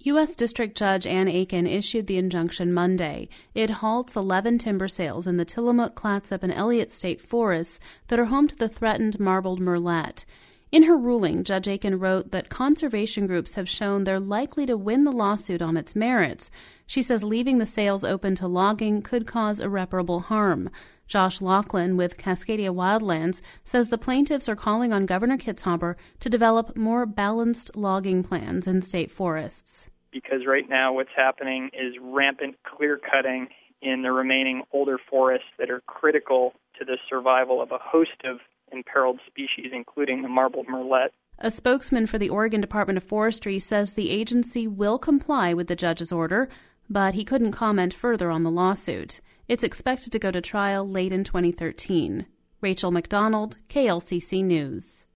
U.S. District Judge Ann Aiken issued the injunction Monday. It halts 11 timber sales in the Tillamook, Clatsop, and Elliott State forests that are home to the threatened marbled murrelet. In her ruling, Judge Aiken wrote that conservation groups have shown they're likely to win the lawsuit on its merits. She says leaving the sales open to logging could cause irreparable harm. Josh Laughlin with Cascadia Wildlands says the plaintiffs are calling on Governor Kitzhaber to develop more balanced logging plans in state forests. Because right now what's happening is rampant clear-cutting in the remaining older forests that are critical to the survival of a host of imperiled species, including the marbled murrelet. A spokesman for the Oregon Department of Forestry says the agency will comply with the judge's order, but he couldn't comment further on the lawsuit. It's expected to go to trial late in 2013. Rachel McDonald, KLCC News.